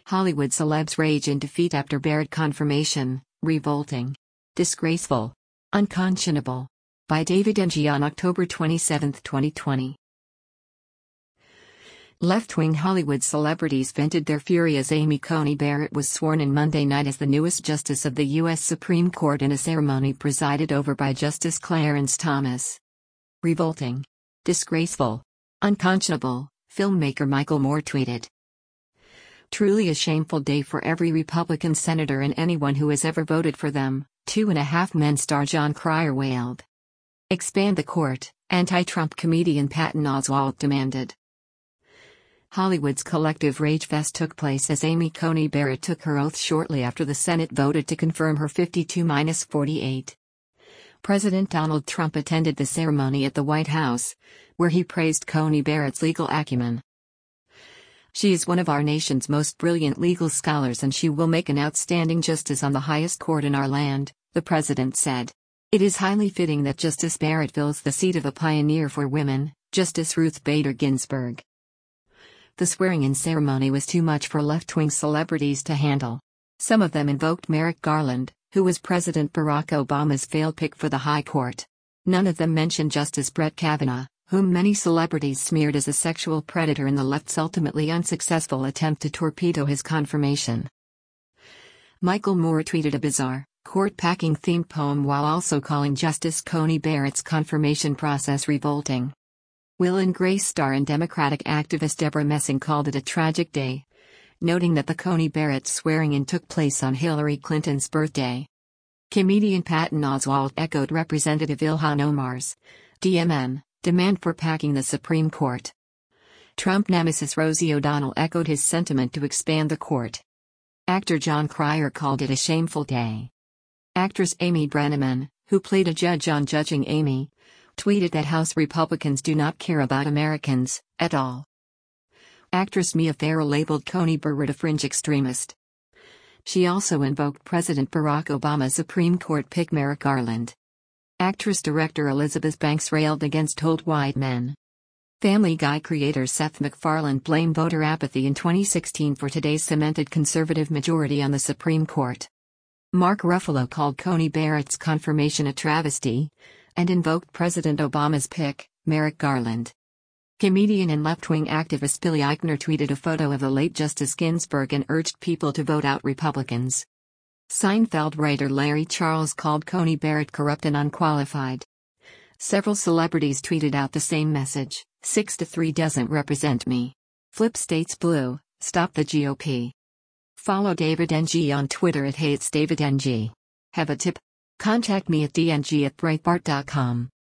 Hollywood celebs rage in defeat after Barrett confirmation, revolting. Disgraceful. Unconscionable. By David Ng on October 27, 2020. Left-wing Hollywood celebrities vented their fury as Amy Coney Barrett was sworn in Monday night as the newest justice of the U.S. Supreme Court in a ceremony presided over by Justice Clarence Thomas. Revolting. Disgraceful. Unconscionable, filmmaker Michael Moore tweeted. Truly a shameful day for every Republican senator and anyone who has ever voted for them, 2.5 Men star Jon Cryer wailed. Expand the court, anti-Trump comedian Patton Oswalt demanded. Hollywood's collective rage fest took place as Amy Coney Barrett took her oath shortly after the Senate voted to confirm her 52-48. President Donald Trump attended the ceremony at the White House, where he praised Coney Barrett's legal acumen. She is one of our nation's most brilliant legal scholars and she will make an outstanding justice on the highest court in our land, the president said. It is highly fitting that Justice Barrett fills the seat of a pioneer for women, Justice Ruth Bader Ginsburg. The swearing-in ceremony was too much for left-wing celebrities to handle. Some of them invoked Merrick Garland, who was President Barack Obama's failed pick for the High Court. None of them mentioned Justice Brett Kavanaugh, whom many celebrities smeared as a sexual predator in the left's ultimately unsuccessful attempt to torpedo his confirmation. Michael Moore tweeted a bizarre, court-packing themed poem while also calling Justice Coney Barrett's confirmation process revolting. Will and Grace star and Democratic activist Deborah Messing called it a tragic day, noting that the Coney Barrett swearing-in took place on Hillary Clinton's birthday. Comedian Patton Oswalt echoed Representative Ilhan Omar's DMN demand for packing the Supreme Court. Trump nemesis Rosie O'Donnell echoed his sentiment to expand the court. Actor Jon Cryer called it a shameful day. Actress Amy Brenneman, who played a judge on Judging Amy, tweeted that House Republicans do not care about Americans, at all. Actress Mia Farrow labeled Coney Barrett a fringe extremist. She also invoked President Barack Obama's Supreme Court pick Merrick Garland. Actress-director Elizabeth Banks railed against old white men. Family Guy creator Seth MacFarlane blamed voter apathy in 2016 for today's cemented conservative majority on the Supreme Court. Mark Ruffalo called Coney Barrett's confirmation a travesty, and invoked President Obama's pick, Merrick Garland. Comedian and left-wing activist Billy Eichner tweeted a photo of the late Justice Ginsburg and urged people to vote out Republicans. Seinfeld writer Larry Charles called Coney Barrett corrupt and unqualified. Several celebrities tweeted out the same message, 6-3 doesn't represent me. Flip states blue, stop the GOP. Follow David Ng on Twitter at @HeyIt'sDavidNG. Have a tip? Contact me at dng@breitbart.com.